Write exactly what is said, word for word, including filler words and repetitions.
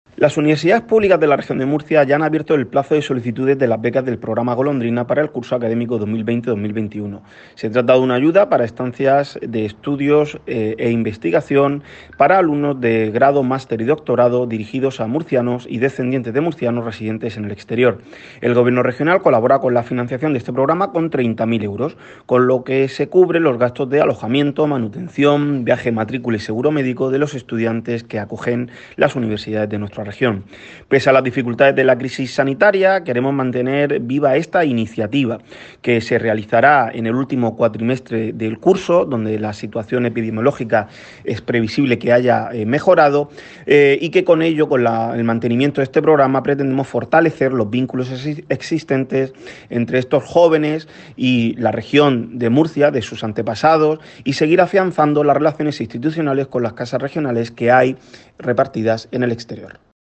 Las universidades públicas de la región de Murcia ya han abierto el plazo de solicitudes de las becas del programa Golondrina para el curso académico dos mil veinte dos mil veintiuno. Se trata de una ayuda para estancias de estudios eh, e investigación para alumnos de grado, máster y doctorado dirigidos a murcianos y descendientes de murcianos residentes en el exterior. El gobierno regional colabora con la financiación de este programa con treinta mil euros, con lo que se cubren los gastos de alojamiento, manutención, viaje, matrícula y seguro médico de los estudiantes que acogen las universidades de nuestra región. Región. Pese a las dificultades de la crisis sanitaria, queremos mantener viva esta iniciativa, que se realizará en el último cuatrimestre del curso, donde la situación epidemiológica es previsible que haya eh, mejorado, eh, y que con ello, con la, el mantenimiento de este programa, pretendemos fortalecer los vínculos existentes entre estos jóvenes y la región de Murcia, de sus antepasados, y seguir afianzando las relaciones institucionales con las casas regionales que hay repartidas en el exterior.